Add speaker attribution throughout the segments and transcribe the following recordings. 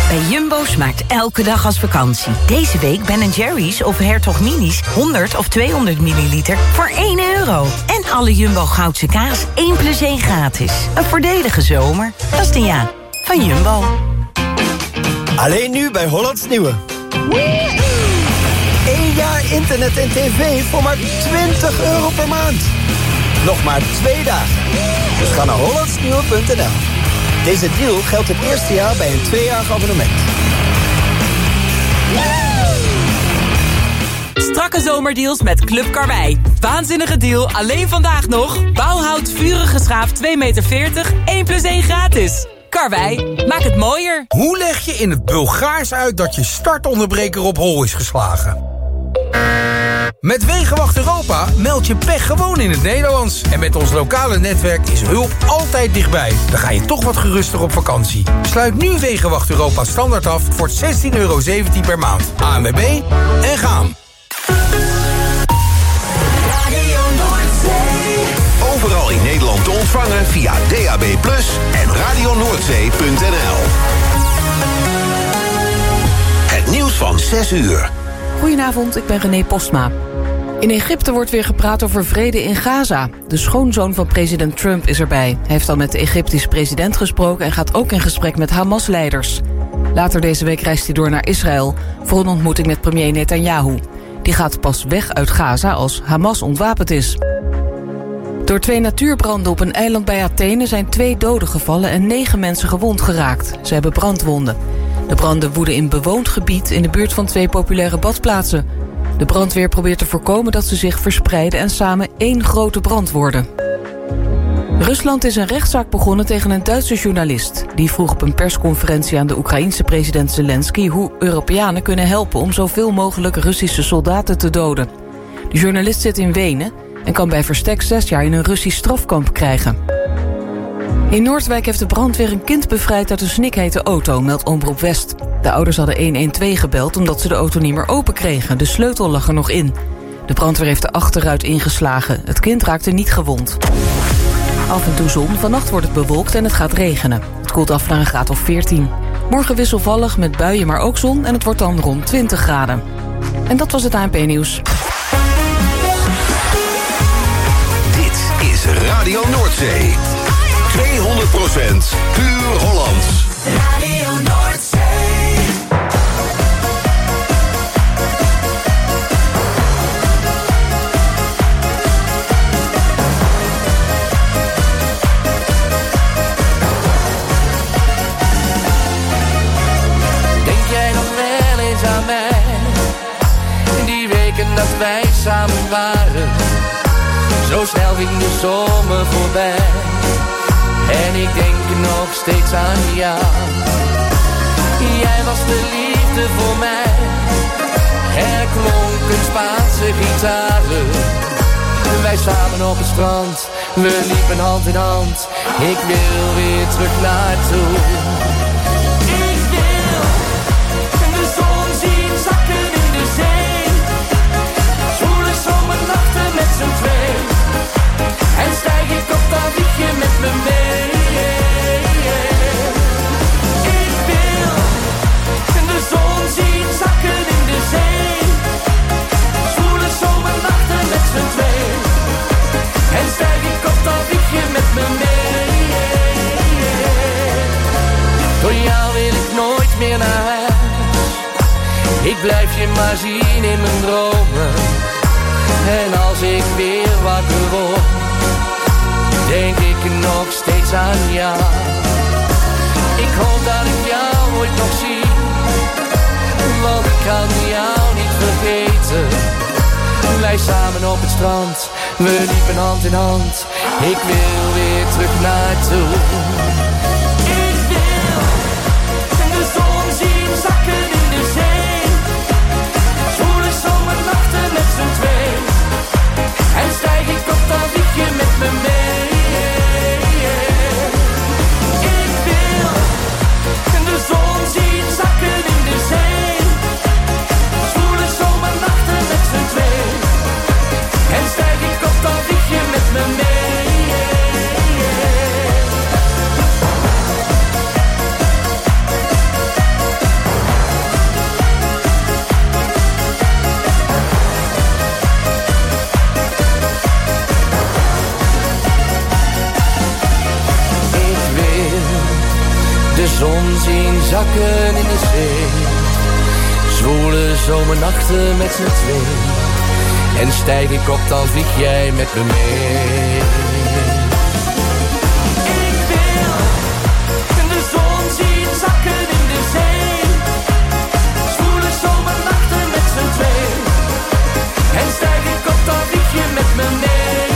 Speaker 1: Bij Jumbo smaakt elke dag als vakantie. Deze week Ben & Jerry's of Hertog Minis 100 of 200 milliliter voor €1. En alle Jumbo Goudse kaas 1 + 1 gratis. Een voordelige zomer. Dat is de ja van Jumbo.
Speaker 2: Alleen nu bij Hollands Nieuwe. 1 jaar internet en tv voor maar €20 per maand. Nog maar 2 dagen. Dus ga naar hollandsnieuwe.nl. Deze deal geldt het eerste jaar bij een 2-jarig abonnement.
Speaker 3: Strakke zomerdeals met Club Karwei. Waanzinnige deal, alleen vandaag nog. Bauhout vurige schaaf 2,40 meter, 1 + 1 gratis. Karwei, maak het mooier.
Speaker 4: Hoe leg je in het Bulgaars uit dat je startonderbreker op hol is geslagen? Met Wegenwacht Europa meld je pech gewoon in het Nederlands. En met ons lokale netwerk is hulp altijd dichtbij. Dan ga je toch wat geruster op vakantie. Sluit nu Wegenwacht Europa standaard af voor €16,17 per maand. ANWB en gaan.
Speaker 5: Overal in Nederland te ontvangen via DAB+ en radionoordzee.nl. Het nieuws van 6 uur.
Speaker 6: Goedenavond, ik ben René Postma. In Egypte wordt weer gepraat over vrede in Gaza. De schoonzoon van president Trump is erbij. Hij heeft al met de Egyptische president gesproken en gaat ook in gesprek met Hamas-leiders. Later deze week reist hij door naar Israël voor een ontmoeting met premier Netanyahu. Die gaat pas weg uit Gaza als Hamas ontwapend is. Door 2 natuurbranden op een eiland bij Athene zijn 2 doden gevallen en 9 mensen gewond geraakt. Ze hebben brandwonden. De branden woeden in bewoond gebied in de buurt van 2 populaire badplaatsen. De brandweer probeert te voorkomen dat ze zich verspreiden en samen 1 grote brand worden. Rusland is een rechtszaak begonnen tegen een Duitse journalist. Die vroeg op een persconferentie aan de Oekraïense president Zelensky hoe Europeanen kunnen helpen om zoveel mogelijk Russische soldaten te doden. De journalist zit in Wenen en kan bij verstek 6 jaar in een Russisch strafkamp krijgen. In Noordwijk heeft de brandweer een kind bevrijd uit een snikhete auto, meldt Omroep West. De ouders hadden 112 gebeld omdat ze de auto niet meer open kregen. De sleutel lag er nog in. De brandweer heeft de achteruit ingeslagen. Het kind raakte niet gewond. Af en toe zon, vannacht wordt het bewolkt en het gaat regenen. Het koelt af naar een graad of 14. Morgen wisselvallig met buien, maar ook zon en het wordt dan rond 20 graden. En dat was het ANP-nieuws.
Speaker 5: Dit is Radio Noordzee. 200% puur Hollands.
Speaker 7: Radio Noordzee.
Speaker 8: Denk jij nog wel eens aan mij? Die weken dat wij samen waren. Zo snel ging de zomer voorbij. En ik denk nog steeds aan jou. Jij was de liefde voor mij. Er klonken Spaanse gitaren. Wij samen op het strand. We liepen hand in hand. Ik wil weer terug naartoe. Ik wil de zon zien zakken in de zee. Zwoele zomernachten met z'n twee. En stijg ik op, dan vlieg je met me mee. Ik wil de zon zien zakken in de zee. Zwoele zomernachten met z'n twee. En stijg ik op, dan vlieg je met me mee. Door jou wil ik nooit meer naar huis. Ik blijf je maar zien in mijn dromen. En als ik weer wakker word, denk ik nog steeds aan jou. Ik hoop dat ik jou ooit nog zie, want ik kan jou niet vergeten. Wij samen op het strand, we liepen hand in hand. Ik wil weer terug naartoe. Ik wil de zon zien zakken in de zee. Zwoele zomernachten met z'n twee. En stijg ik op, dan vlieg je met me mee. Ik wil de zon zien zakken in de zee. Zwoele zomernachten met z'n twee. En stijg ik op, dan vlieg je met me mee. zon zien zakken in de zee. Zwoele zomernachten met z'n twee. En stijg ik op, dan vlieg jij met me mee. Ik wil de zon zien zakken in de zee. Zwoele zomernachten met z'n twee. En stijg ik op, dan vlieg je met me mee.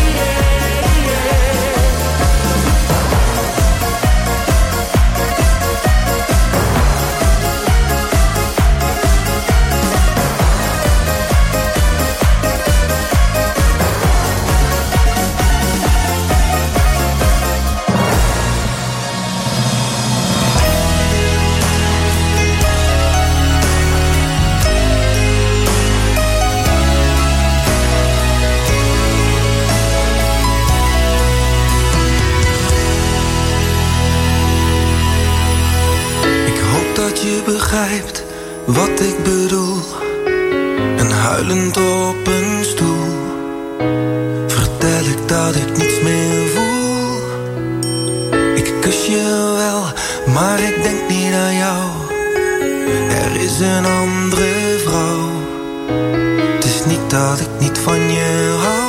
Speaker 9: Je begrijpt wat ik bedoel. En huilend op een stoel vertel ik dat ik niets meer voel. Ik kus je wel, maar ik denk niet aan jou. Er is een andere vrouw. Het is niet dat ik niet van je hou.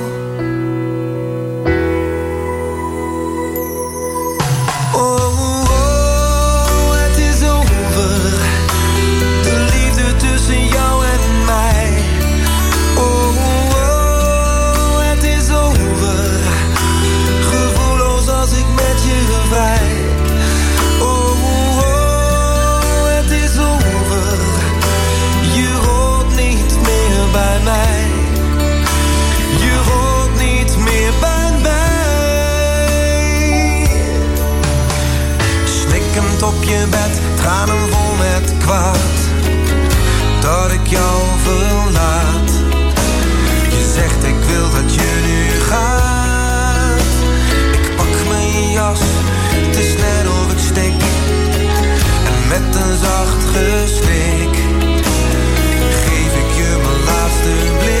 Speaker 9: Op je bed, tranen vol met kwaad, dat ik jou verlaat. Je zegt ik wil dat je nu gaat. Ik pak mijn jas, het is net of ik stik. En met een zacht gesnik geef ik je mijn laatste blik.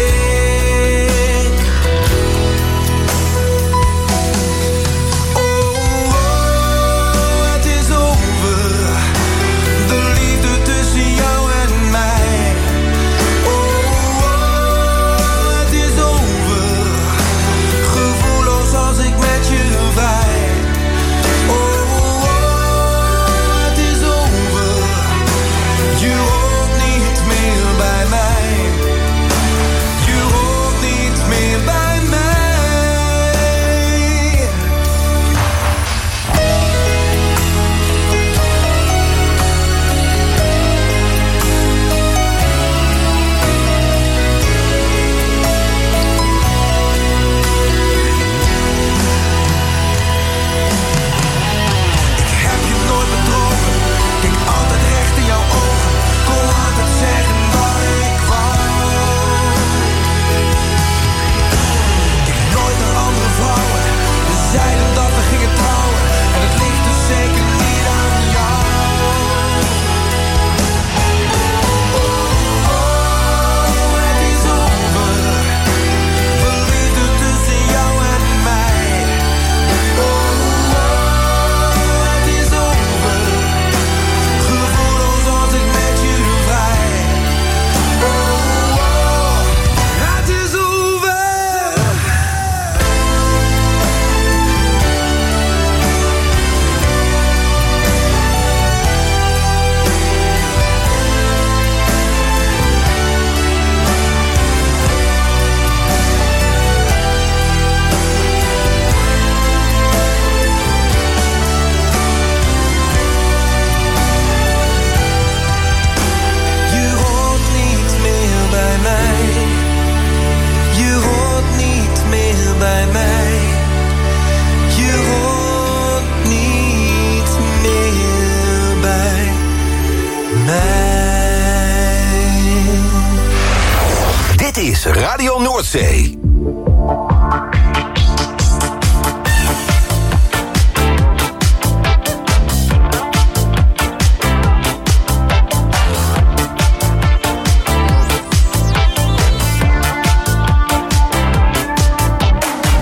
Speaker 5: Dit is Radio Noordzee.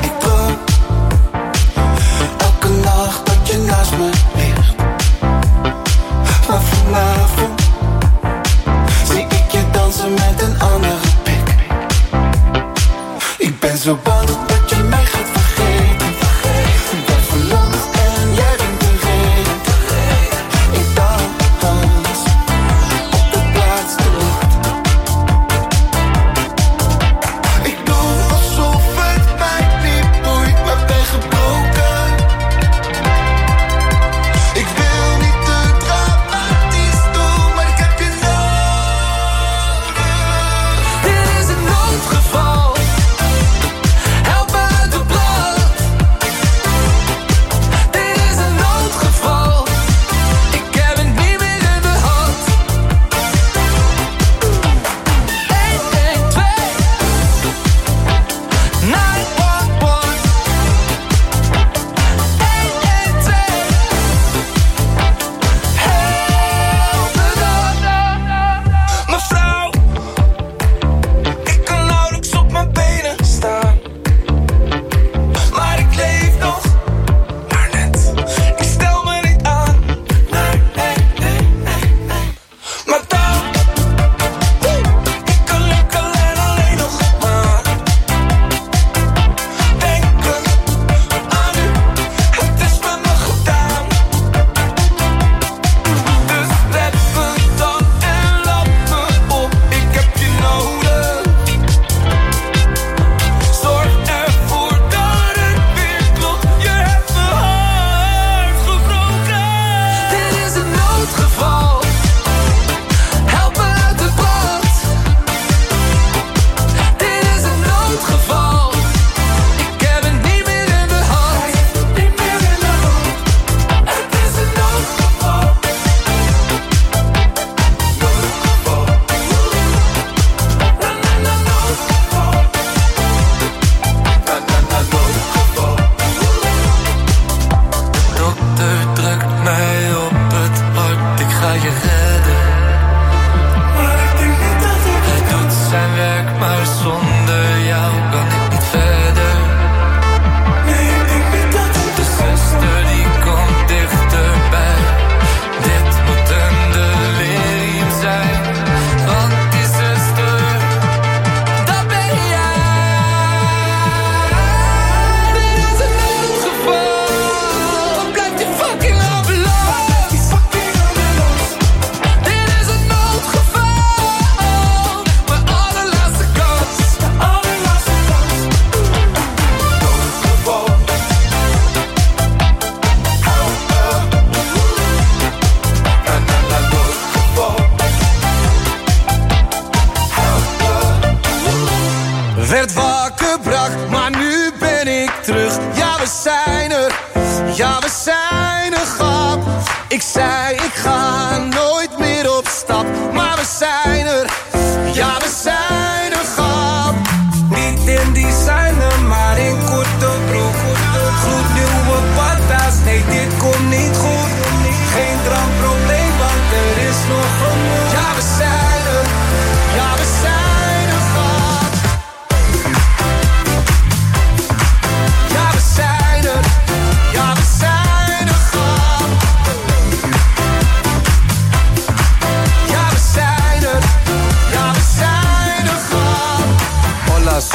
Speaker 9: Elke nacht dat je naast me ligt.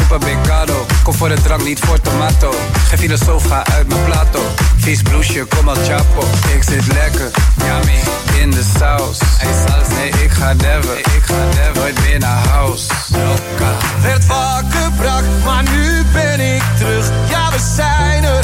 Speaker 10: supermercado. Kom voor de drank, niet voor tomato. Geen filosoof, ga uit mijn plato. Vies bloesje, kom al chapo. Ik zit lekker, yummy, in de saus. Hey saus, nee, ik ga never nooit meer naar huis. Loca.
Speaker 8: Werd wakker, brak, maar nu ben ik terug. Ja, we zijn er,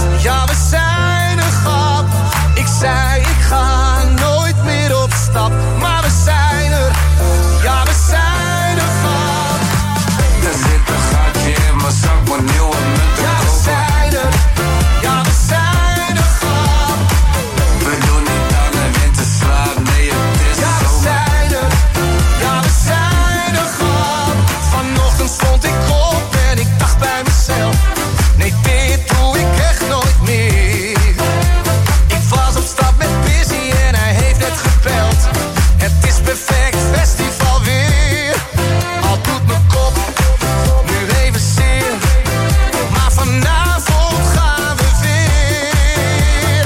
Speaker 8: grap. Ik zei, ik ga nooit meer op stap. Maar we zijn er, ja, we zijn er, grap.
Speaker 10: Er zit een gaatje in mijn zak, maar nieuwe munten
Speaker 8: ja, we zijn er, ja, we zijn er, grap.
Speaker 10: We doen niet aan de winterslaap, nee, het is
Speaker 8: ja, we zijn er, ja, we zijn er, grap. Vanochtend stond ik op en ik dacht bij mezelf, nee, dit doe ik echt nooit meer. Ik was op stap met Busy en hij heeft net gebeld. Het is perfect, festival weer. Al doet mijn kop nu even zeer, maar vanavond gaan we weer.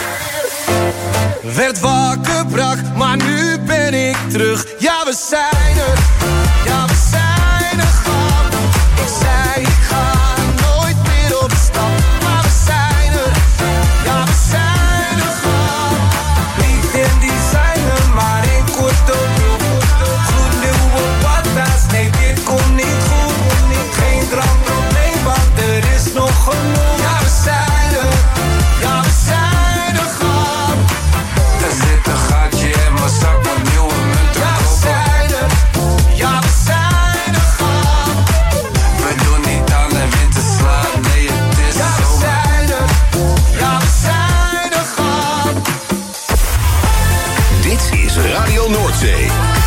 Speaker 8: Werd wakker, brak, maar nu ben ik terug. Ja, we zijn er, ja, we zijn er, grap. Ik zei, ik ga nooit meer op stap, maar we zijn er, ja, we zijn er, grap.
Speaker 10: Niet in designer, maar in korte broek. Gloednieuwe patas, nee, dit komt niet goed. Geen drankprobleem, want er is nog genoeg.
Speaker 8: Ja, we zijn er, ja, we zijn er, grap.
Speaker 10: Er zit een gaatje in mijn zak, maar nieuwe munten
Speaker 8: ja, we zijn er, ja, we zijn er, grap.
Speaker 10: we doen niet aan de winterslaap, nee, het is
Speaker 8: ja, we
Speaker 10: zomer.
Speaker 8: zijn er, ja, we zijn er, grap.
Speaker 5: Dit is Radio Noordzee.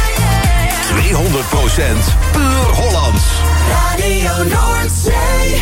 Speaker 5: 200% puur Hollands.
Speaker 7: Radio Noordzee.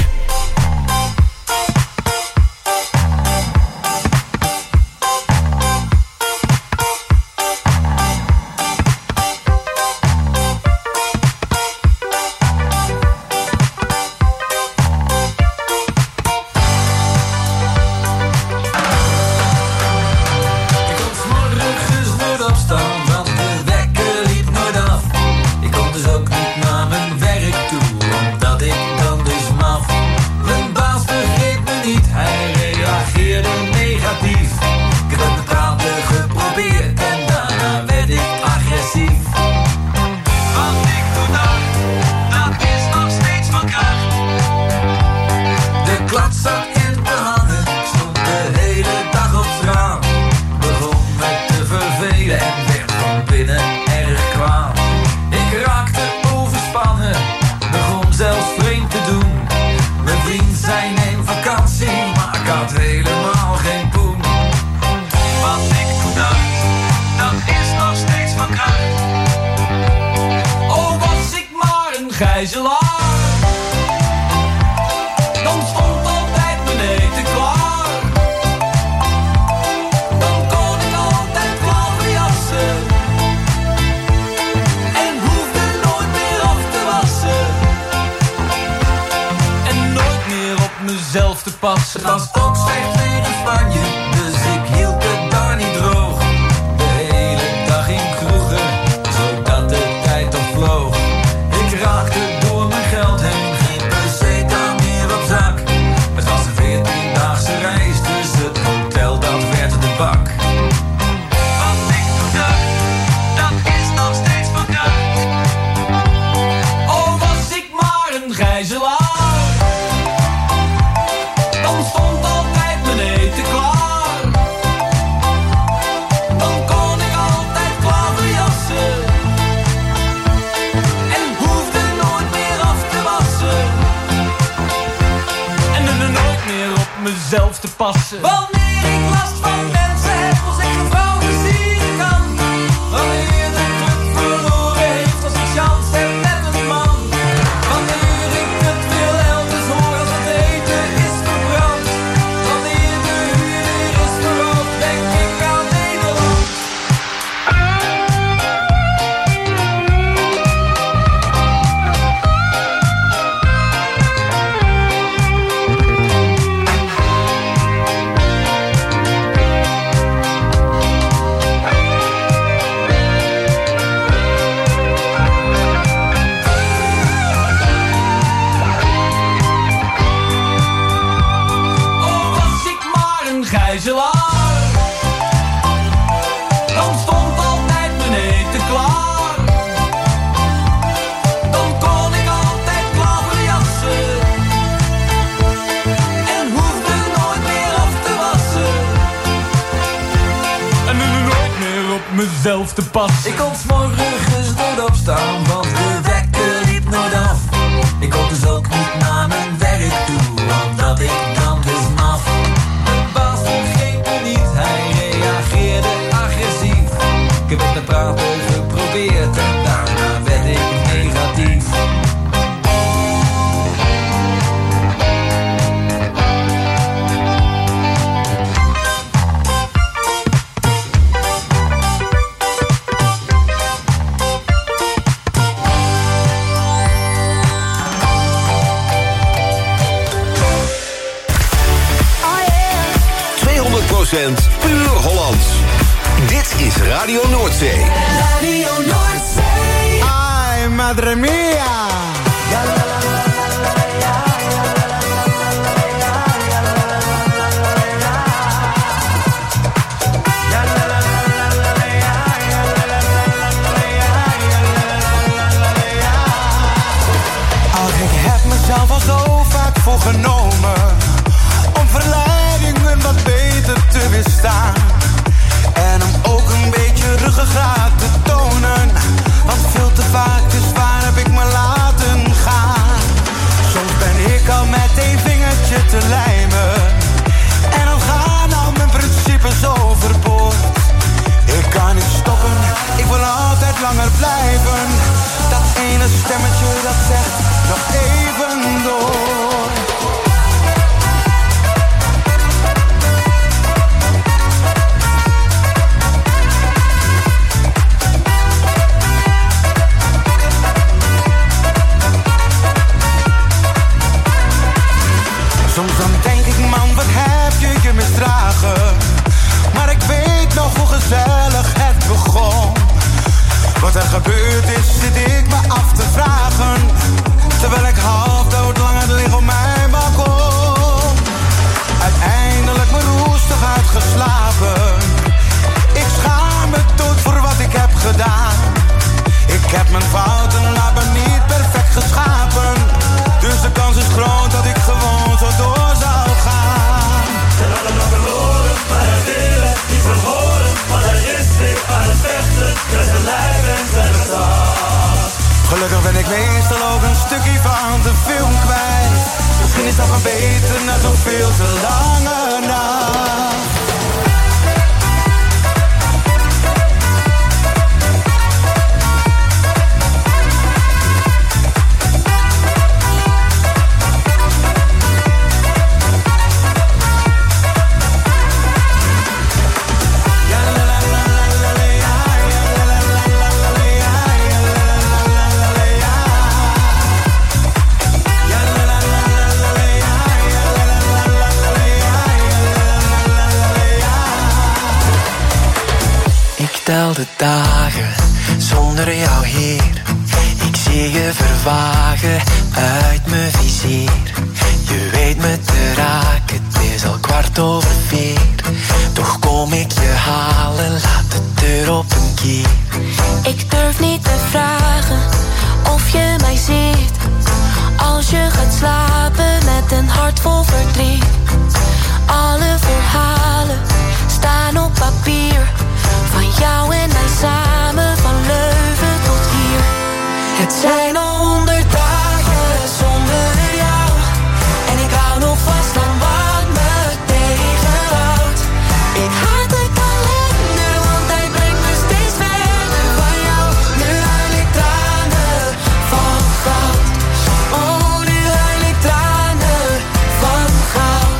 Speaker 8: Ik kon 's morgens nooit opstaan, want de wekker liep nooit af. Ik kon dus ook niet naar mijn werk toe, omdat ik dan dus maf. Mijn baas begreep me niet, hij reageerde negatief. Ik heb het praten geprobeerd en daarna werd ik agressief. Wat ik toen dacht, dat is nog steeds van kracht. De klad zat in te hangen, stond de hele dag op straat. Begon me te vervelen en werd van binnen erg kwaad. Ik raakte overspannen, begon zelfs vreemd te doen. Mijn vriend zei neem vakantie, maar ik had helemaal geen poen. Wat ik toen dacht, dat is nog steeds van kracht. Oh, was ik maar een gijzelaar, dan stond altijd mijn eten klaar. Dan kon ik altijd klaverjassen en hoefde nooit meer af te wassen. En nooit meer op mezelf te passen. Het was ook slecht weer in Spanje, dus ik hield het daar niet droog. De hele dag in kroegen, zodat de tijd op vloog. Ik raakte door mijn geld heen, geen peseta meer op zak. Het was een 14-daagse reis, dus het hotel dat werd de bak. Wat ik toen dacht, dat is nog steeds van kracht. Oh, was ik maar een gijzelaar, dan stond altijd mijn eten klaar. Dan kon ik altijd klaverjassen en hoefde nooit meer af te wassen. En nooit meer op mezelf te passen. Wanneer ik last van mensen heb, als ik een vrouw versieren kan. Wanneer de club verloren heeft, als ik chance heb met een man. Wanneer ik het wil elders hoor, als het eten is verbrand. Wanneer de huur weer is verhoogd, denk ik aan Nederland.
Speaker 11: mezelf te pas.
Speaker 12: Ik kon 's morgens nooit opstaan, want de wekker liep nooit af. Ik kon dus ook niet naar mijn werk toe, omdat ik dan dus maf. Mijn baas vergeet me niet, hij reageerde agressief. Ik heb het met praten geprobeerd en daarna werd ik negatief.
Speaker 5: Puur Hollands. Dit is Radio Noordzee.
Speaker 7: Radio Noordzee.
Speaker 13: Ay, madre mia.
Speaker 9: Ach, ik heb mezelf al zo vaak voorgenomen om verleidingen wat beter te weerstaan. En om ook een beetje ruggengraat te tonen. Want veel te vaak, dus waar heb ik me laten gaan? Soms ben ik al met één vingertje te lijmen. En dan gaan al mijn principes overboord. Ik kan niet stoppen, ik wil altijd langer blijven. Dat ene stemmetje dat zegt nog even door. Soms dan denk ik, man, wat heb je je misdragen? Maar ik weet nog hoe gezellig het begon. Wat er gebeurd is, zit ik me af te vragen. Terwijl ik half dood langer lig op mijn balkon. Uiteindelijk me roestig uitgeslapen. Ik schaam me dood voor wat ik heb gedaan. Ik heb mijn fouten, maar ben niet perfect geschapen. Dus de kans is groot dat ik gewoon zo door zou gaan.
Speaker 7: Ze hadden nog verloren, maar hij willen niet verhoren. Want hij is weer aan het vechten, met zijn lijf en zijn verstand.
Speaker 9: Gelukkig ben ik meestal ook een stukje van de film kwijt. Misschien is dat maar beter na zo'n veel te lange nacht.
Speaker 14: Tel de dagen zonder jou hier. Ik zie je vervagen uit mijn vizier. Je weet me te raken, het is al 4:15. Toch kom ik je halen, laat de deur op een kier.
Speaker 15: Ik durf niet te vragen of je mij ziet. Als je gaat slapen met een hart vol verdriet. Alle verhalen staan op papier. Van jou en mij samen, van Leuven tot hier. Het zijn al 100 dagen zonder jou. En ik hou nog vast aan wat me tegenhoudt. Ik haat de kalender, want hij brengt me steeds verder van jou. Nu huil ik tranen van goud. Oh, nu huil ik tranen van goud.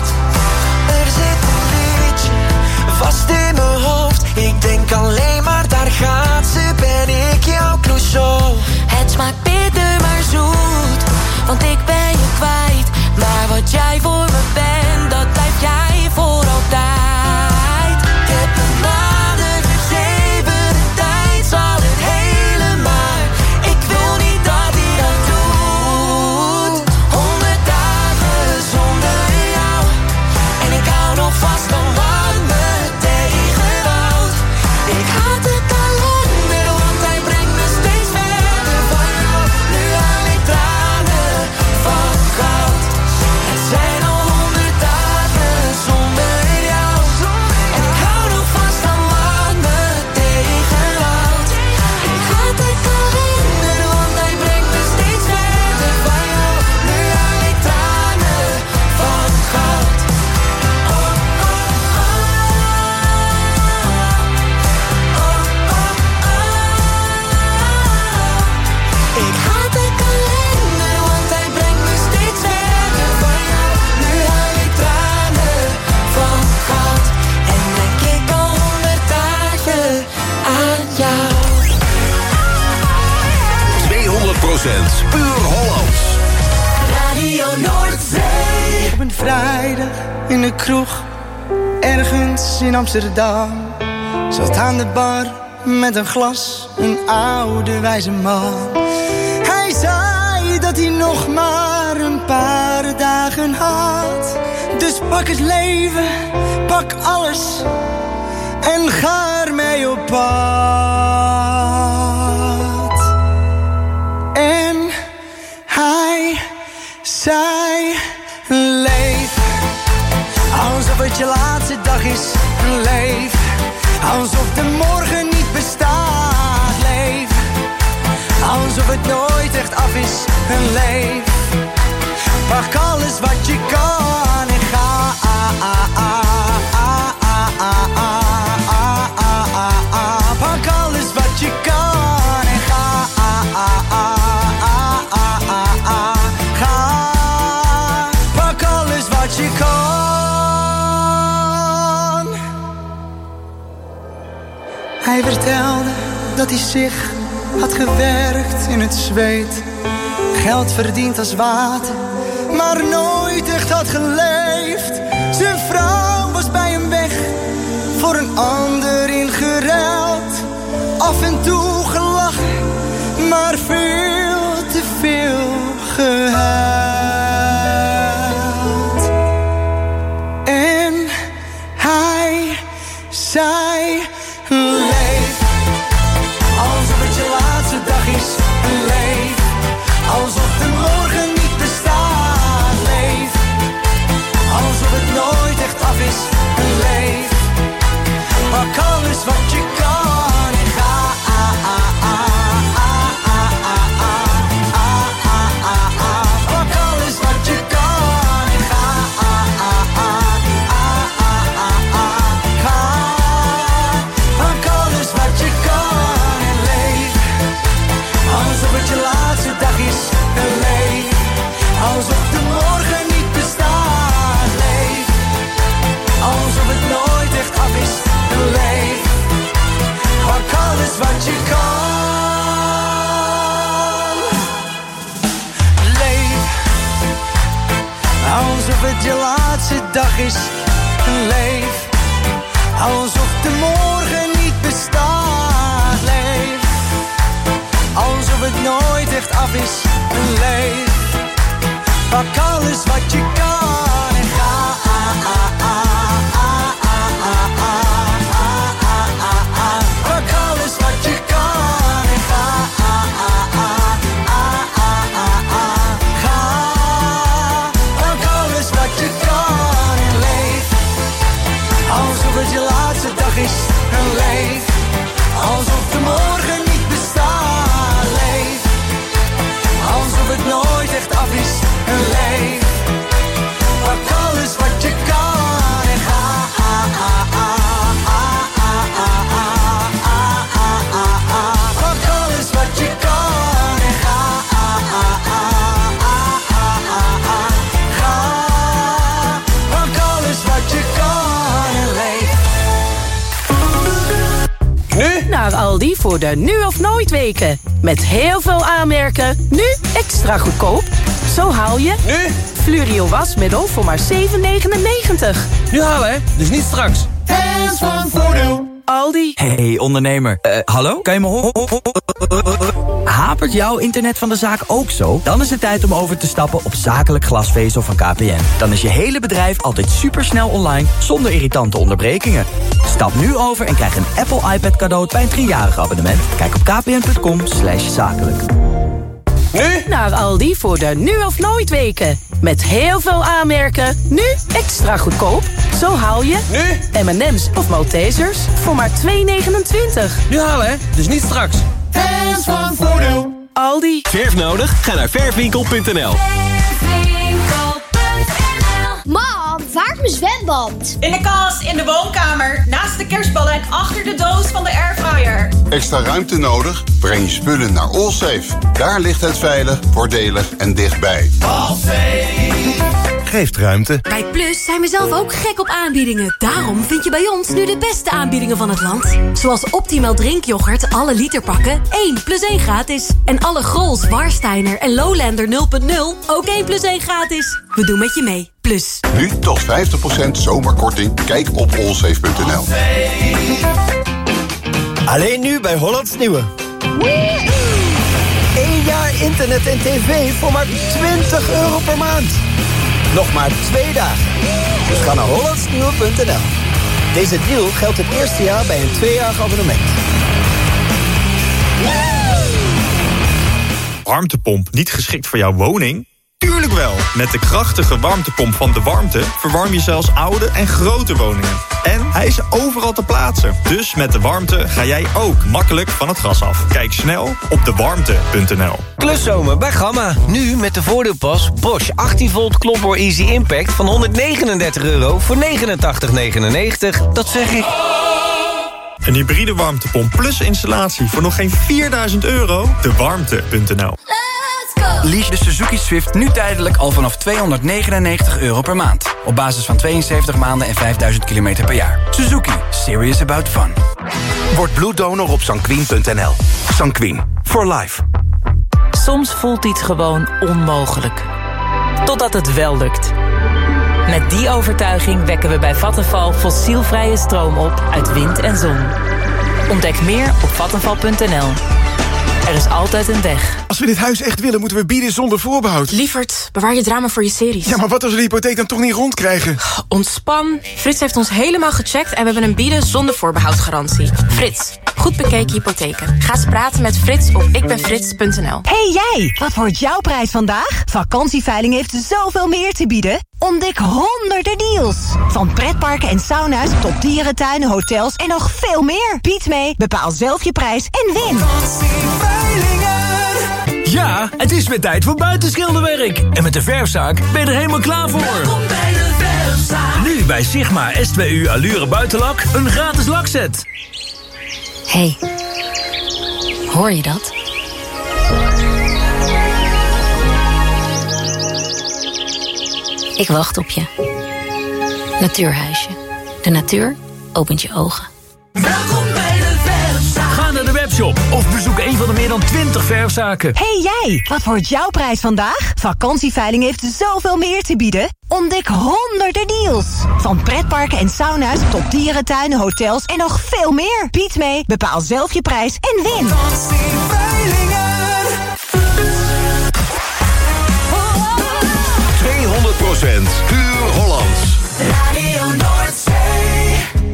Speaker 5: puur Hollands.
Speaker 12: Radio Noordzee.
Speaker 11: Op een vrijdag in de kroeg, ergens in Amsterdam, zat aan de bar met een glas een oude wijze man. Hij zei dat hij nog maar een paar dagen had. Dus pak het leven, pak alles en ga ermee op pad. En hij zei: leef alsof het je laatste dag is. Leef alsof de morgen niet bestaat. Leef alsof het nooit echt af is. Leef, pak alles wat je kan en ga. Pak alles wat je kan en ga. Pak alles wat je kan. Hij vertelde dat hij zich had gewerkt in het zweet, geld verdiend als water, maar nooit echt had geleefd. Zijn vrouw was bij hem weg, voor een ander ingeruild. Af en toe gelachen, maar veel te veel gehuild. En hij zei: leef alsof het je laatste dag is. Leef alsof de morgen niet bestaat. Leef alsof het nooit echt af is. Leef, pak alles wat je kan en ga. Pak alles wat je kan en ga. Pak alles wat je kan en leef alsof het je laatste dag is. Leef alsof de morgen niet bestaat. Leef alsof het nooit echt af is. Leef, pak alles wat je kan. Leef alsof het je laatste dag is. Leef alsof de morgen niet bestaat. Leef alsof het nooit echt af is. Leef, pak alles wat je kan en ga. Pak alles wat je kan en ga. Pak alles wat je kan en leef alsof het je laatste dag is. Leef alsof de morgen niet bestaat. Leef alsof het nooit echt af is. Leef, pak alles wat je kan en ga. Pak alles wat je kan en ga. Pak alles wat je kan en leef.
Speaker 16: Nu? Naar Aldi voor de nu of nooit weken. Met heel veel aanmerken, nu extra goedkoop. Zo haal je...
Speaker 17: Nu?
Speaker 16: Fluorio wasmiddel voor maar €7,99.
Speaker 17: Nu halen, hè? Dus niet straks.
Speaker 12: Hands van Voordeel.
Speaker 16: Aldi.
Speaker 18: Hey ondernemer, hallo? Kan je me horen? Hapert jouw internet van de zaak ook zo? Dan is het tijd om over te stappen op zakelijk glasvezel van KPN. Dan is je hele bedrijf altijd supersnel online, zonder irritante onderbrekingen. Stap nu over en krijg een Apple iPad cadeau bij een 3-jarig abonnement. Kijk op kpn.com/zakelijk.
Speaker 16: Nu? Naar Aldi voor de nu of nooit weken. Met heel veel aanmerken, nu extra goedkoop. Zo haal je...
Speaker 17: Nu?
Speaker 16: M&M's of Maltesers voor maar €2,29.
Speaker 17: Nu halen, hè? Dus niet straks.
Speaker 12: Hands van Voordeel.
Speaker 16: Aldi.
Speaker 19: Verf nodig? Ga naar verfwinkel.nl.
Speaker 20: Mam,
Speaker 19: Waar is mijn zwembad?
Speaker 20: In de kast, in de woonkamer, naast de kerstballen en achter de doos van de airfryer.
Speaker 21: Extra ruimte nodig? Breng je spullen naar Allsafe. Daar ligt het veilig, voordelig en dichtbij.
Speaker 5: Allsafe geeft ruimte.
Speaker 22: Bij Plus zijn we zelf ook gek op aanbiedingen. Daarom vind je bij ons nu de beste aanbiedingen van het land. Zoals Optimal drinkyoghurt, alle literpakken, 1 plus 1 gratis. En alle Grols, Warsteiner en Lowlander 0.0, ook 1 plus 1 gratis. We doen met je mee. Plus.
Speaker 21: Nu tot 50% zomerkorting. Kijk op allsafe.nl.
Speaker 2: Alleen nu bij Hollands Nieuwe. 1 jaar internet en tv voor maar €20 per maand. Nog maar 2 dagen. Dus ga naar hollandsnieuwe.nl. Deze deal geldt het eerste jaar bij een 2-jarig abonnement.
Speaker 23: Warmtepomp niet geschikt voor jouw woning? Tuurlijk wel! Met de krachtige warmtepomp van De Warmte verwarm je zelfs oude en grote woningen. En hij is overal te plaatsen. Dus met De Warmte ga jij ook makkelijk van het gas af. Kijk snel op dewarmte.nl.
Speaker 17: Kluszomer bij Gamma. Nu met de voordeelpas Bosch 18 volt klopboor Easy Impact van €139 voor €89,99. Dat zeg ik.
Speaker 23: Een hybride warmtepomp plus installatie voor nog geen €4.000. Dewarmte.nl.
Speaker 24: Lease de Suzuki Swift nu tijdelijk al vanaf €299 per maand. Op basis van 72 maanden en 5000 kilometer per jaar. Suzuki. Serious about fun.
Speaker 5: Word bloeddonor op sanquin.nl. Sanquin. For life.
Speaker 3: Soms voelt iets gewoon onmogelijk. Totdat het wel lukt. Met die overtuiging wekken we bij Vattenfall fossielvrije stroom op uit wind en zon. Ontdek meer op vattenfall.nl. Er is altijd een weg.
Speaker 25: Als we dit huis echt willen, moeten we bieden zonder voorbehoud.
Speaker 26: Lievert, bewaar je drama voor je series.
Speaker 25: Ja, maar wat als we de hypotheek dan toch niet rondkrijgen?
Speaker 26: Ontspan. Frits heeft ons helemaal gecheckt en we hebben een bieden zonder voorbehoudgarantie. Frits, goed bekeken hypotheken. Ga eens praten met Frits op ikbenfrits.nl.
Speaker 27: Hey jij, wat wordt jouw prijs vandaag? Vakantieveiling heeft zoveel meer te bieden. Ontdek honderden deals. Van pretparken en sauna's tot dierentuinen, hotels en nog veel meer. Bied mee, bepaal zelf je prijs en win.
Speaker 28: Ja, het is weer tijd voor buitenschilderwerk. En met de Verfzaak ben je er helemaal klaar voor.
Speaker 7: Welkom bij de Verfzaak.
Speaker 28: Nu bij Sigma S2U Allure Buitenlak een gratis lakset.
Speaker 22: Hey, hoor je dat? Ik wacht op je. Natuurhuisje. De natuur opent je ogen.
Speaker 7: Welkom bij de Verfzaak.
Speaker 28: Ga naar de webshop of bezoek een van de meer dan 20 verfzaken.
Speaker 27: Hey jij, wat wordt jouw prijs vandaag? Vakantieveiling heeft zoveel meer te bieden. Ontdek honderden deals. Van pretparken en sauna's tot dierentuinen, hotels en nog veel meer. Bied mee, bepaal zelf je prijs en win.
Speaker 5: 200% puur Hollands.
Speaker 7: Radio Noordzee.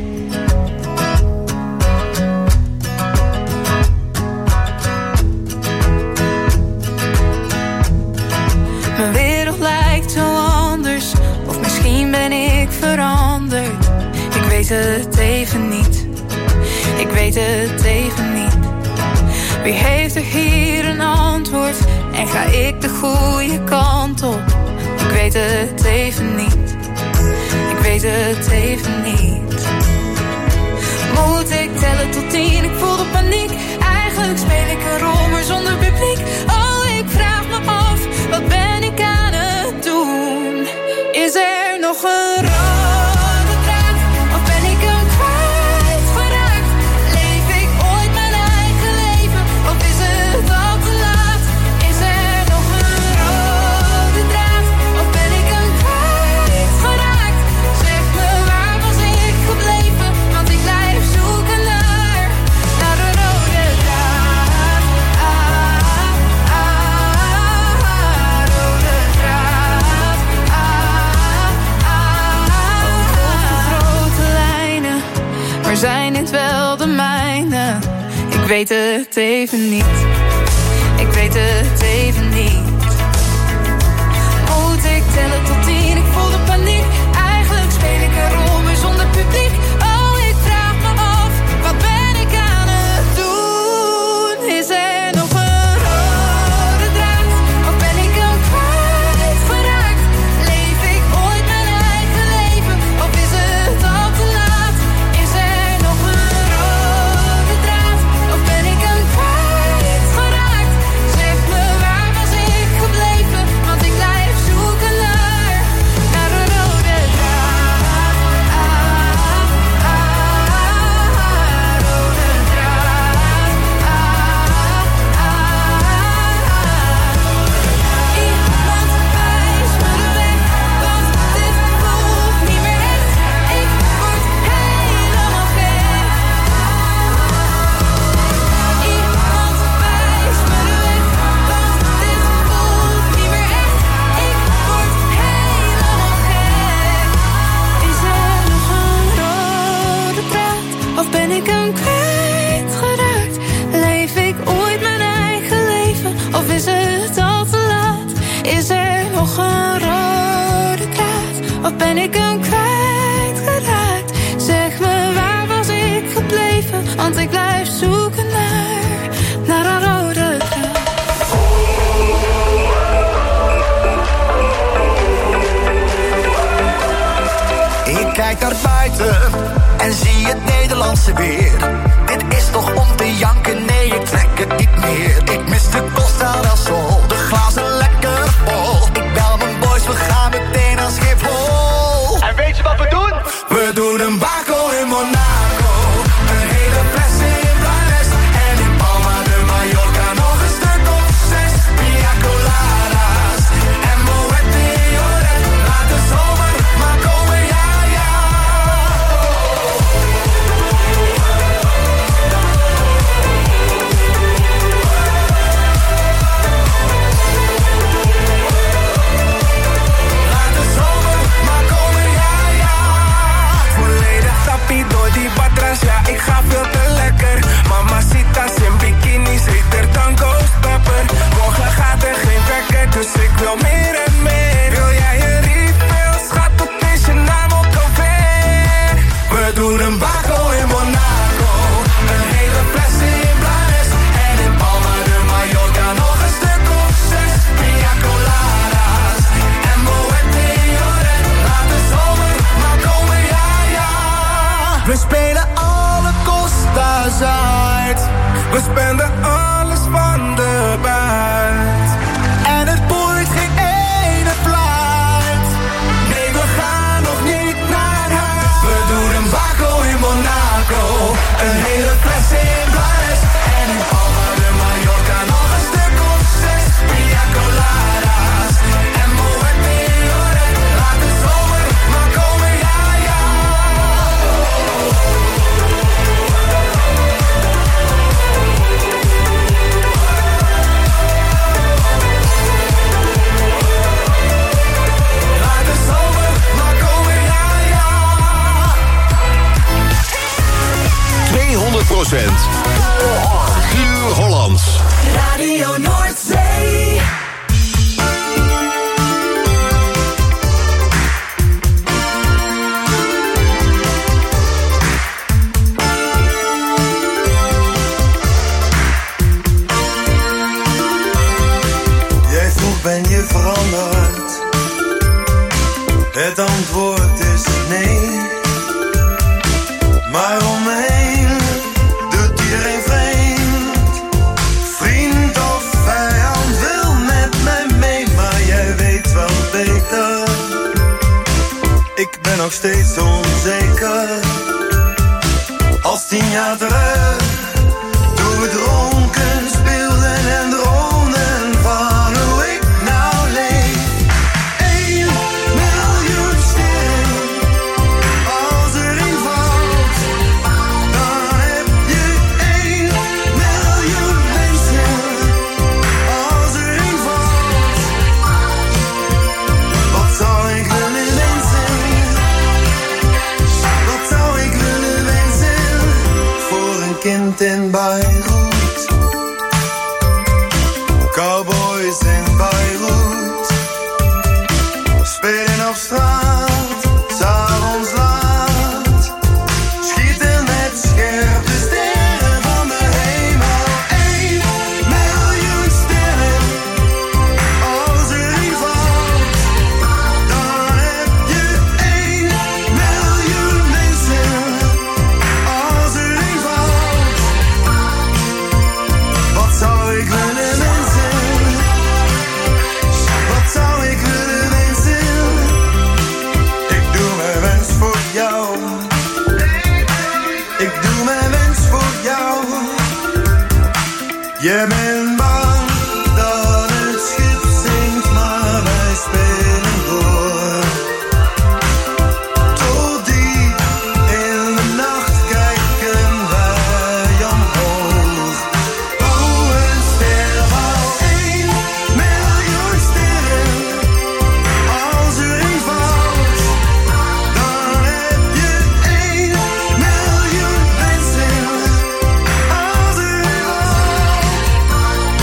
Speaker 29: Mijn wereld lijkt zo anders, of misschien ben ik veranderd. Ik weet het even niet, ik weet het even niet. Wie heeft er hier een antwoord en ga ik de goede kant op? Ik weet het even niet, ik weet het even niet. Moet ik tellen tot 10, ik voel de paniek. Eigenlijk speel ik een rol, maar zonder publiek. Oh, ik vraag me af, wat ben ik aan het doen? Is er nog een rode draad, of ben ik hem kwijtgeraakt? Leef ik ooit mijn eigen leven, of is het al te laat? Is er nog een rode draad, of ben ik hem kwijtgeraakt? Zeg me, waar was ik gebleven? Want ik blijf zoeken naar een rode draad. Rode draad. Grote lijnen, maar zijn dit wel de mijne? Ik weet het even niet, ik weet het even niet. Moet ik tellen tot 10, ik voel de paniek. Eigenlijk speel ik een rol, maar zonder publiek. Oh, ik vraag me af, wat ben ik aan het doen? Is er nog een rode draad, of ben ik hem kwijtgeraakt? Leef ik ooit mijn eigen leven? of ben ik hem kwijtgeraakt? Zeg me, waar was ik gebleven? Want ik blijf zoeken naar een rode draad.
Speaker 1: Ik kijk naar buiten en zie het Nederlandse weer. Dit is toch om te janken, nee ik trek het niet meer. Ik mis de Costa del Sol, de glazen lekker vol. Ik bel mijn boys, we gaan meteen naar Schiphol. En weet je wat we doen? We doen een bako in Monaco, een hele fles in Blanes. En in Palma de Mallorca nog een stuk of 6 Pina Coladas en Moet Dioret. Laat de zomer maar komen, ja. Door die patras, ja, ik ga veel te lekker. Mamacitas in bikinis, heter dan Ghost Pepper. Morgen gaat er geen wekker, dus ik wil meer en meer. Wil jij een refill, schat, op is je naam ook alweer. We doen een bako in Monaco, een hele fles in Blanes. En in Palma de Mallorca nog een stuk of 6 Pina Coladas en Moet Dioret. Laat de zomer maar komen, ja. We spelen alle Costa's uit. We spenden alles van de buit. En het boeit geen ene fluit. Nee, we gaan nog niet naar huis. We doen een bako in Monaco, een hele fles in Blanes. En in Palma de Mallorca nog een stuk of 6 Pina Coladas en Moet Dioret. Laat de zomer maar komen, ja.
Speaker 5: Puur Hollands.
Speaker 7: Radio Noordzee.
Speaker 4: Jij vroeg, ben je veranderd? Het antwoord is nee. Maar om me heen doet iedereen vreemd. Vriend of vijand wil met mij mee, maar jij weet wel beter. Ik ben nog steeds onzeker. Als 10 jaar terug, toen we dronken speelden en droomden van hoe ik nou leef. 1 miljoen sterren, als er een valt, dan heb je 1 miljoen mensen. Als er een valt, wat zou ik willen wensen? Wat zou ik willen wensen voor een kind in Beirut? Cowboys in Beirut spelen op straat, 's avonds laat, schieten met scherpe sterren van de hemel. 1 miljoen sterren, als er een valt, dan heb je 1 miljoen mensen. Als er een valt, wat zou ik willen wensen? Wat zou ik willen wensen? Ik doe mijn wens voor jou. Ik doe mijn wens voor jou. Je bent bang dat het schip zinkt, maar wij spelen door. Tot diep in de nacht kijken wij omhoog. Oh, een ster valt, 1 miljoen sterren. Als er een valt, dan heb je 1 miljoen mensen. Als er een valt,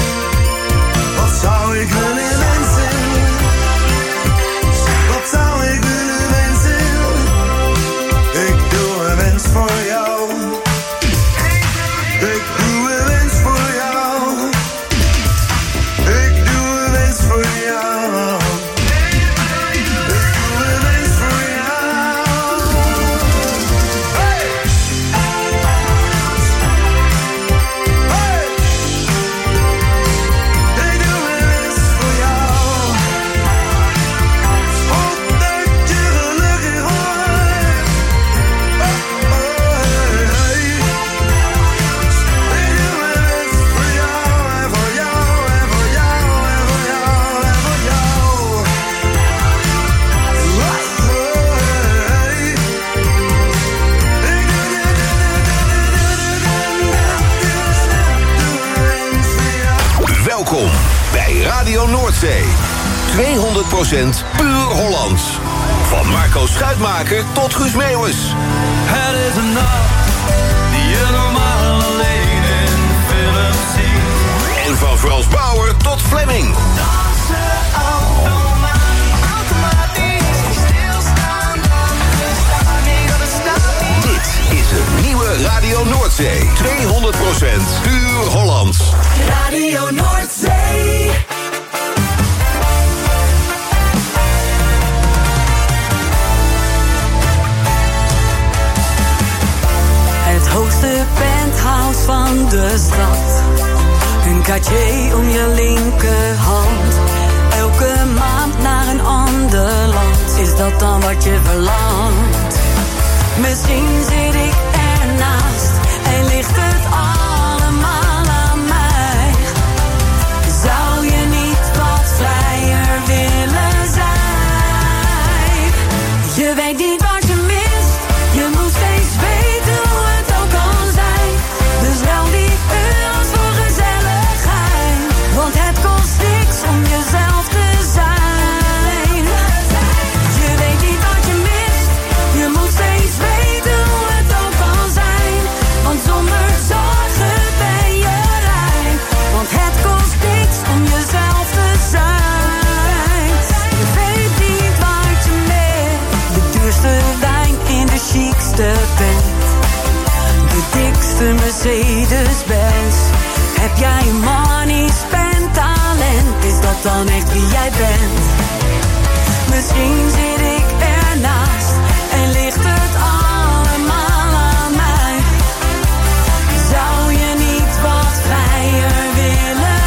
Speaker 5: Radio Noordzee. 200% puur Hollands. Van Marco Schuitmaker tot Guus Meeuwis.
Speaker 7: Het is een nacht die je normaal alleen in film ziet.
Speaker 5: En van Frans Bauer tot Fleming.
Speaker 7: Dansen automatisch, stilstaan dan bestaat niet, dat bestaat niet.
Speaker 5: Dit is een nieuwe Radio Noordzee. 200% puur Hollands.
Speaker 7: Radio Noordzee.
Speaker 6: Het hoogste penthouse van de stad. Een Cartier om je linkerhand. Elke maand naar een ander land. Is dat dan wat je verlangt? Misschien zit ik ernaast en ligt het allemaal aan mij. Zou je niet wat vrijer willen zijn? Je weet niet wat je mist, je moet steeds weten hoe het ook kan zijn. Dus ruil die euro's voor gezelligheid, want het kost niks om jezelf te zijn. Je weet niet wat je mist, je moet steeds weten hoe het ook kan zijn. Want zonder zorgen ben je rijk, want het kost niks om jezelf te zijn. Je weet niet wat je mist, de duurste wijn in de chicste tent. De dikste Mercedes-Benz. Heb jij money, spend talent? Is dat dan echt wie jij bent? Misschien zit ik ernaast en ligt het allemaal aan mij. Zou je niet wat vrijer willen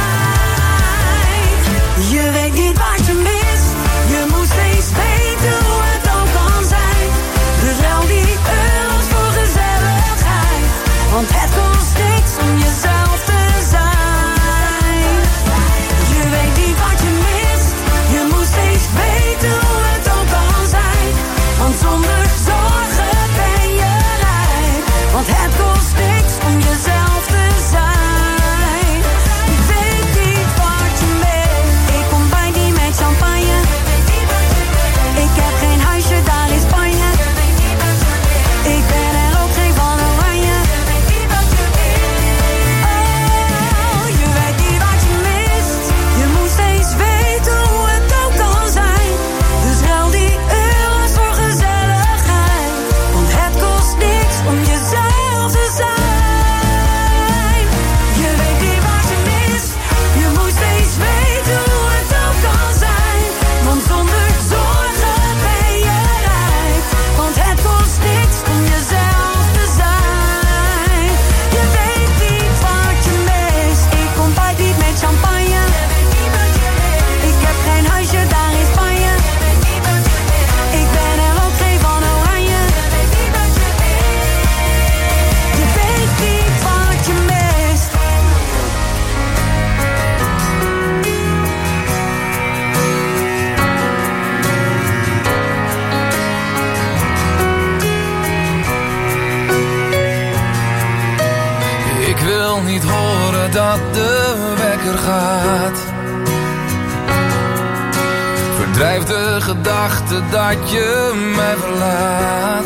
Speaker 6: zijn? Je weet niet wat je mist, je moet steeds weten hoe het ook kan zijn. Dus ruil die euro's voor gezelligheid, want het kost niks om jezelf te zijn. Je weet niet wat je mist, je moet steeds weten hoe het ook kan zijn. Want zonder zorgen ben je rijk, want het kost niks om jezelf te zijn. Ik weet niet wat je mist, ik kom bij die met champagne. Ik heb geen huisje daar in Spanje. Ik ben er ook geen van oranje. Oh, je weet niet wat je mist, je moet steeds weten hoe het ook kan zijn. Dus ruil die euro's voor gezelligheid, want het kost niks om jezelf te zijn. Je weet niet wat je mist, je moet steeds weten hoe het ook kan zijn. Want zonder zorgen ben je rijk, want het kost niks om jezelf te zijn. Je weet niet wat je mist, ik kom bij diep met champagne. Ik heb geen huisje daar in Spanje. Ik ben er ook geen van oranje. Je weet niet wat je mist.
Speaker 7: Ik wil niet horen dat de wekker gaat. Verdrijf de gedachte dat je mij verlaat.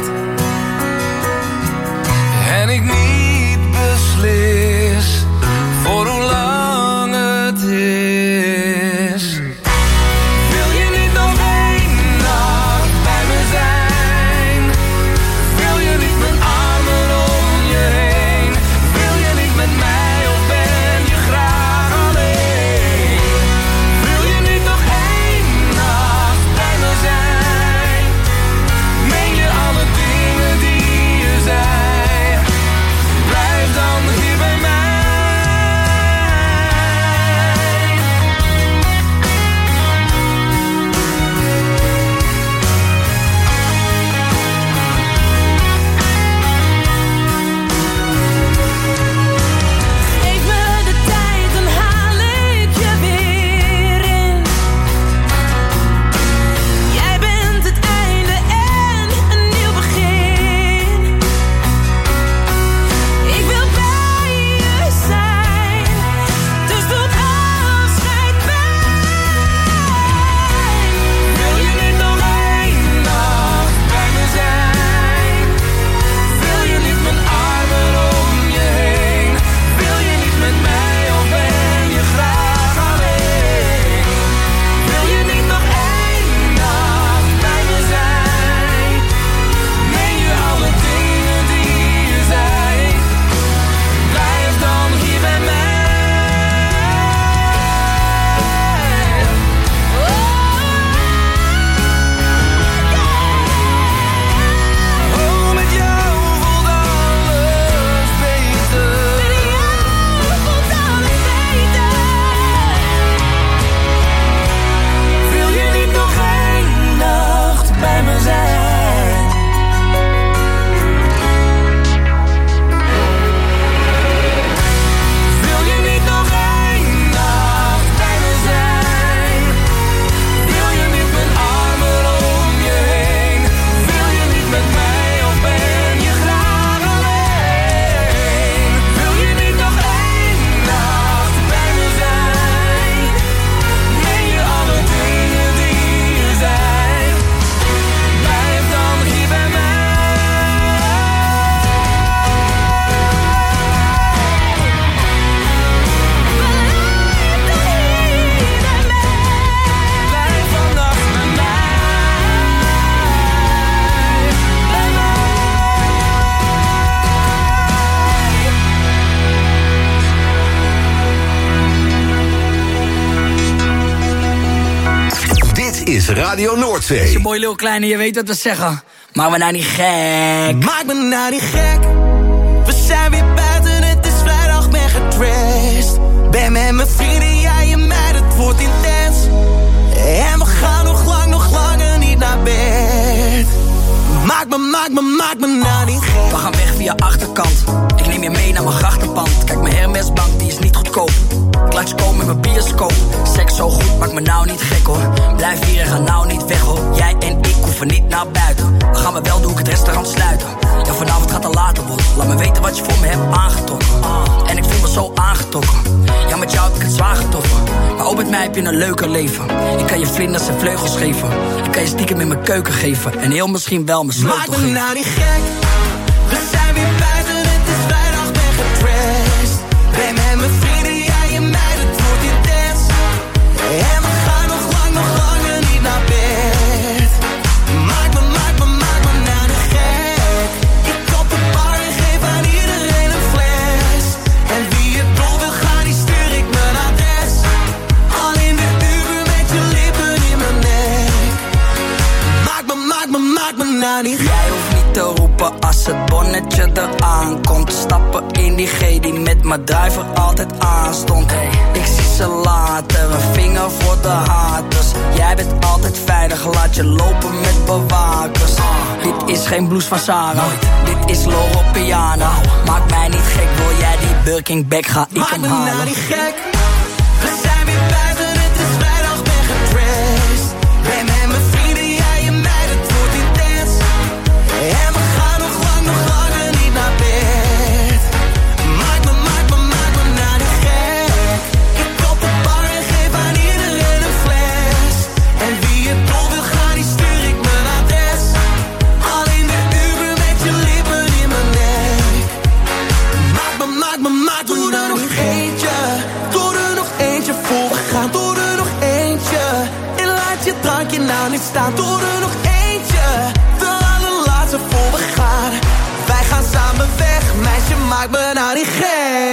Speaker 7: En ik niet beslis voor hoe lang het is. Wil je niet nog één nacht bij me zijn? Wil je niet mijn armen om je heen? Wil je niet met mij of ben je graag alleen? Wil je niet nog één nacht bij me zijn? Meen je alle dingen die je zei? Blijf dan hier bij
Speaker 5: is Radio Noordzee.
Speaker 8: Is je mooi Lil Kleine, je weet wat we zeggen. Maak me nou niet gek.
Speaker 9: Maak me nou niet gek. We zijn weer buiten, het is vrijdag, ben getrest. Ben met mijn vrienden, jij en mij, het wordt intens. En we gaan nog langer niet naar bed. Maak me nou niet gek.
Speaker 8: We gaan weg via achterkant. Ik neem je mee naar mijn grachtenpand. Kijk, mijn Hermesbank, die is niet goedkoop. Ik laat je komen met mijn bioscoop. Seks zo goed, maak me nou niet gek hoor. Blijf hier en ga nou niet weg hoor. Jij en ik hoeven niet naar buiten. We gaan maar wel doen, ik het restaurant sluiten. Ja, vanavond gaat het later worden. Laat me weten wat je voor me hebt aangetrokken. En ik voel me zo aangetrokken. Ja, met jou heb ik het zwaar getroffen. Maar ook met mij heb je een leuker leven. Ik kan je vlinders en vleugels geven. Ik kan je stiekem in mijn keuken geven. En heel misschien wel mijn sleutel geven.
Speaker 9: Maak me nou niet gek. We zijn weer buiten, het is vrijdag, ben getrest. Ben met mijn vrienden, jij en mij, het wordt intens. En we gaan nog langer niet naar bed. Maak me nou niet gek. Ik koop een bar en geef aan iedereen een fles. En wie het dol wil gaan, die stuur ik mijn adres. Al in de Uber met je lippen in mijn nek. Maak me nou niet gek.
Speaker 8: Jij hoeft niet te roepen als het bonnetje eraan komt. Stappen in die G die met mijn driver altijd aanstond. Hey, ik zie ze later, een vinger voor de haters. Jij bent altijd veilig, laat je lopen met bewakers. Dit is geen blues van Sarah, dit is Loro Piana. Maak mij niet gek, wil jij die Birkin bag, ga ik hem halen.
Speaker 9: Maak me nou niet gek. We zijn weer buiten, het is vrijdag, ben getrest. Ben met mijn vrienden, jij en mij, het wordt intens. En we gaan nog langer niet naar bed. Maak me nou niet gek. Ik koop een bar en geef aan iedereen een fles. En wie het dol wil gaan, die stuur ik mijn adres. Al in de Uber met je lippen in mijn nek. Maak me doe er nog eentje. Doe er nog eentje voor we gaan. Doe er nog eentje. En laat je drankje nou niet staan. Doe er nog eentje. De allerlaatste voor we gaan. Wij gaan samen weg. Meisje, maak me nou niet gek.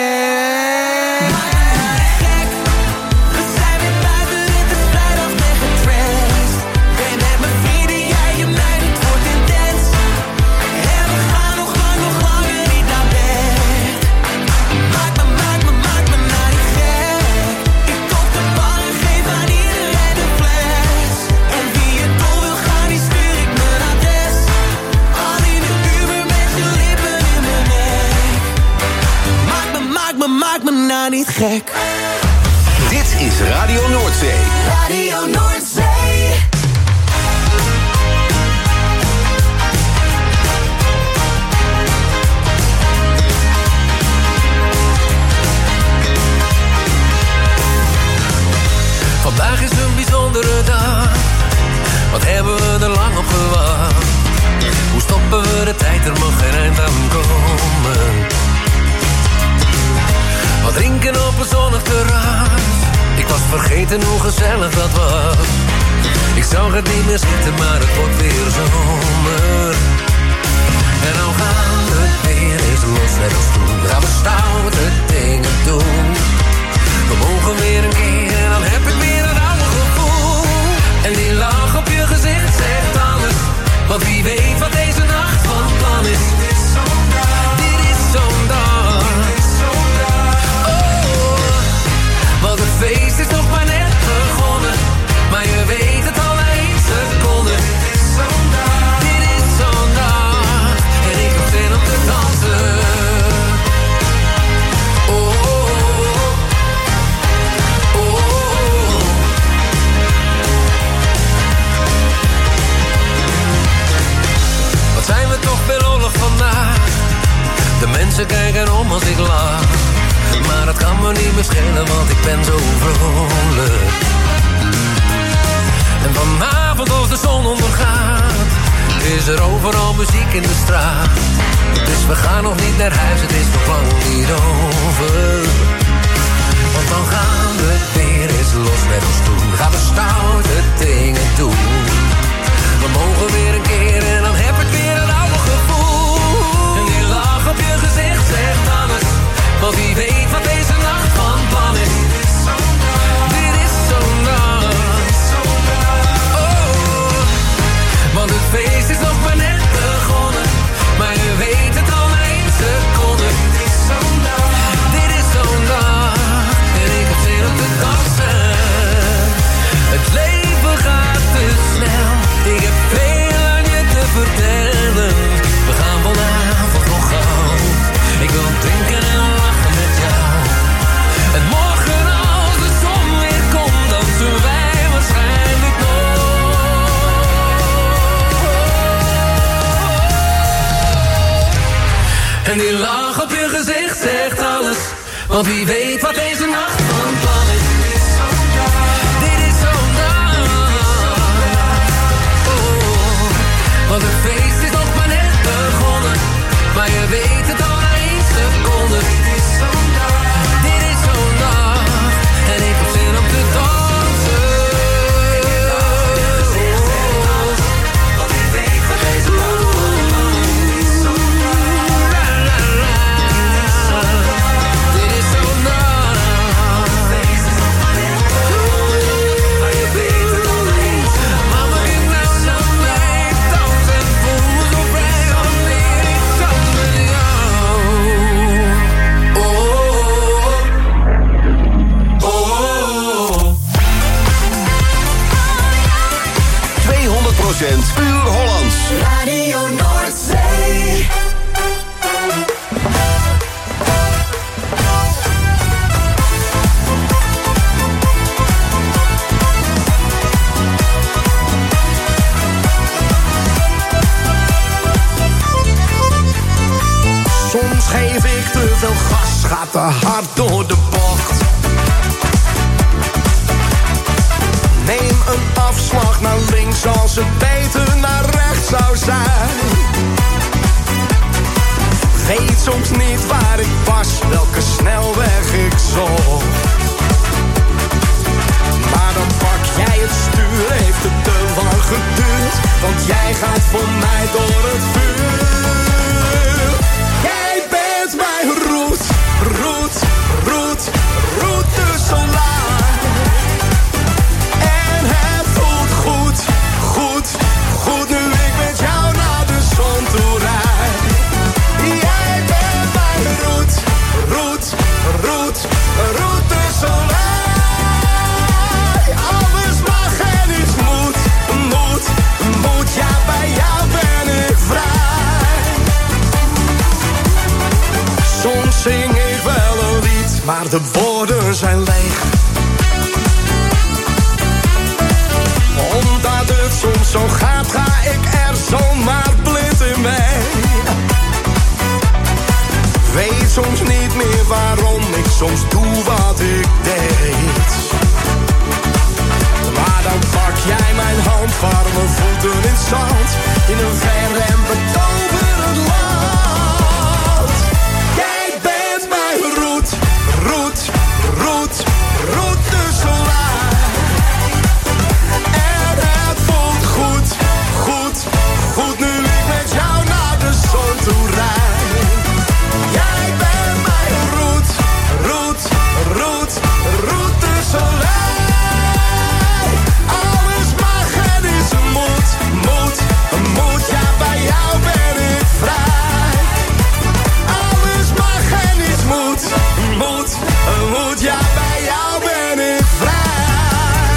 Speaker 9: Maak me nou niet gek. We zijn weer buiten, het is vrijdag, ben getrest. Ben met mijn vrienden, jij en mij, het wordt intens. En we gaan nog langer niet naar bed. Maak me nou niet gek. Ik koop de bar en geef aan iedereen een fles. En wie het dol wil gaan, die stuur ik mijn adres. Al in de Uber met je lippen in mijn nek. Maak me nou niet gek.
Speaker 5: Dit is Radio Noordzee.
Speaker 9: Radio Noordzee.
Speaker 28: Vandaag is een bijzondere dag. Wat hebben we er lang op gewacht? Hoe stoppen we de tijd? Er mag geen eind aan komen. Wat drinken op een zonnig terras. Ik was vergeten hoe gezellig dat was. Ik zag het niet meer zitten, maar het wordt weer zomer. En nou gaan we weer eens los met ons doen. Gaan we stoute dingen doen. We mogen weer een keer en dan heb ik weer een oude gevoel. En die lach op je gezicht zegt alles. Want wie weet wat deze nacht van plan is. Dit is zo'n dag. Dit is zo'n dag. Want het feest is nog maar net begonnen. Maar je weet het al na 1 seconde. Dit is zo'n dag. Dit is zo'n dag. En ik heb zin om te dansen. Oh, oh, oh, oh. Wat zijn we toch belollig vandaag. De mensen kijken om als ik lach. Maar dat kan me niet meer schelen, want ik ben zo vrolijk. En vanavond als de zon ondergaat, is er overal muziek in de straat. Dus we gaan nog niet naar huis, het is nog lang niet over. Want dan gaan we weer eens los met ons doen. Gaan we stoute dingen doen. We mogen weer een keer en dan heb ik weer een oude gevoel. En die lach op je gezicht zegt alles. Want wie weet wat deze nacht van plan is. Dit is zo'n dag. Oh, Want wie weet wat deze nacht van plan is. Dit is zo'n dag. Oh, want het feest is nog maar net begonnen. Maar je weet het al na 1 seconde. Dit is zo'n dag. Dit is zo'n dag. En ik heb zin om te dansen. Want wie weet wat deze nacht van plan is. Dit is zo'n dag. Dit is zo'n dag. Het feest is nog maar net begonnen. Maar je weet het al na 1 seconde. Mama, ik nou zo blij. Dans en voel zo vrij. Wanneer ik dans met jou. Oh, oh, oh, oh.
Speaker 5: 200% puur Hollands.
Speaker 9: Radio Noordzee.
Speaker 1: Soms geef ik te veel gas, gaat te hard door de bocht. Neem een afslag naar links als het beter naar rechts zou zijn. Weet soms niet waar ik was, welke snelweg ik zocht. Maar dan pak jij het stuur, heeft het te lang geduurd. Want jij gaat voor mij door het vuur. Jij bent mijn route, route, route, route solar. En het voelt goed, goed, goed nu ik met jou naar de zon toe rijd. Jij bent mijn route, route, route, route solar. Alles mag en iets moet, moet, moet. Ja, bij jou ben ik vrij. Soms zing ik wel een lied, maar de woorden zijn leeg. Omdat het soms zo gaat, ga ik er zomaar blind in mee. Weet soms niet meer waarom ik soms doe wat ik deed. Maar dan pak jij mijn hand, warme voeten in het zand. In een ver en betoverend land. Jij bent mijn route, route, route, route solar. En het voelt goed, goed, goed nu ik met jou naar de zon toe rijd. Jij bent mijn route, route, route, route solar. Alles mag en is moet, moet, moet. Ja, bij jou ben ik vrij. Alles mag en is moet, moet, moet. Ja, bij jou ben ik vrij.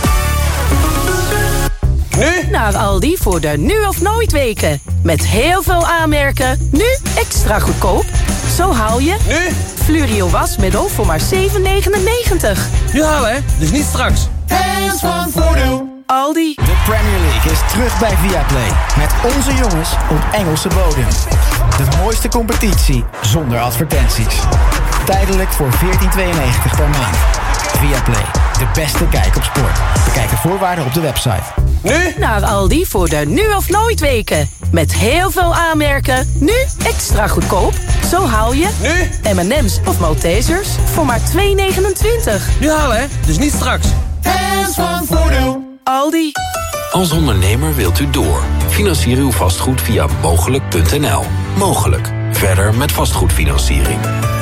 Speaker 10: Nu? Naar Aldi voor de nu of nooit weken. Met heel veel aanmerken. Nu extra goedkoop. Zo haal je...
Speaker 17: Nu?
Speaker 10: Fluorio wasmiddel voor maar €7,99.
Speaker 17: Nu halen, hè? Dus niet straks.
Speaker 9: Hands van Voordeel.
Speaker 10: Aldi.
Speaker 11: De Premier League is terug bij Viaplay. Met onze jongens op Engelse bodem. De mooiste competitie zonder advertenties. Tijdelijk voor €14,92 per maand. Viaplay. De beste kijk op sport. Bekijk de voorwaarden op de website.
Speaker 10: Nu? Naar Aldi voor de nu of nooit weken. Met heel veel aanmerken. Nu extra goedkoop. Zo haal je...
Speaker 17: Nu?
Speaker 10: M&M's of Maltesers voor maar €2,29.
Speaker 17: Nu halen, hè? Dus niet straks.
Speaker 9: Hands van Voordeel.
Speaker 10: Aldi.
Speaker 12: Als ondernemer wilt u door. Financier uw vastgoed via mogelijk.nl. Mogelijk. Verder met vastgoedfinanciering.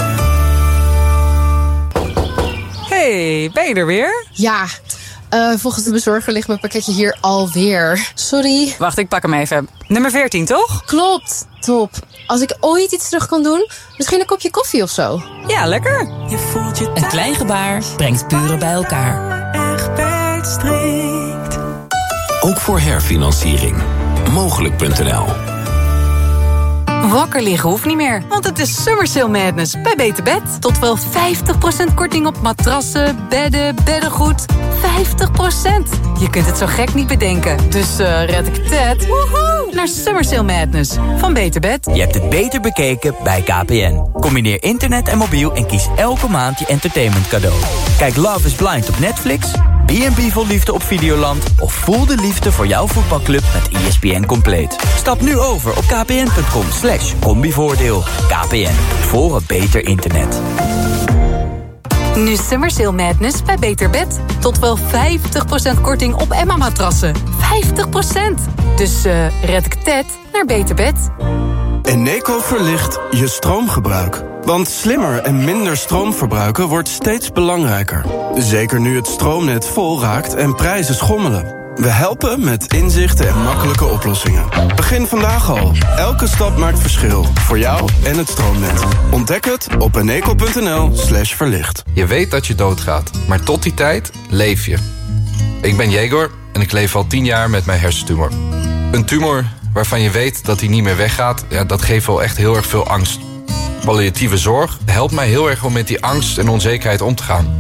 Speaker 13: Hey, ben je er weer?
Speaker 14: Ja, volgens de bezorger ligt mijn pakketje hier alweer. Sorry.
Speaker 13: Wacht, ik pak hem even. Nummer 14, toch?
Speaker 14: Klopt, top. Als ik ooit iets terug kan doen, misschien een kopje koffie of zo.
Speaker 13: Ja, lekker.
Speaker 3: Je voelt je een klein gebaar brengt buren bij elkaar.
Speaker 7: Egbert strikt.
Speaker 12: Ook voor herfinanciering. Mogelijk.nl.
Speaker 13: Wakker liggen hoeft niet meer, want het is Summer Sale Madness bij Beter Bed. Tot wel 50% korting op matrassen, bedden, beddengoed. 50%! Je kunt het zo gek niet bedenken. Dus red ik het naar Summer Sale Madness van Beter Bed.
Speaker 2: Je hebt het beter bekeken bij KPN. Combineer internet en mobiel en kies elke maand je entertainment cadeau. Kijk Love is Blind op Netflix, B&B vol liefde op Videoland of voel de liefde voor jouw voetbalclub met ESPN Compleet. Stap nu over op kpn.com/combivoordeel. KPN, voor een beter internet.
Speaker 13: Nu Summer Sale Madness bij Beter Bed. Tot wel 50% korting op Emma-matrassen. 50%! Dus red ik het naar Beter Bed.
Speaker 15: Eneco verlicht je stroomgebruik. Want slimmer en minder stroom verbruiken wordt steeds belangrijker. Zeker nu het stroomnet vol raakt en prijzen schommelen. We helpen met inzichten en makkelijke oplossingen. Begin vandaag al. Elke stap maakt verschil. Voor jou en het stroomnet. Ontdek het op eneco.nl/verlicht.
Speaker 16: Je weet dat je doodgaat, maar tot die tijd leef je. Ik ben Jegor en ik leef al 10 jaar met mijn hersentumor. Een tumor waarvan je weet dat hij niet meer weggaat, ja, dat geeft wel echt heel erg veel angst. Palliatieve zorg helpt mij heel erg om met die angst en onzekerheid om te gaan.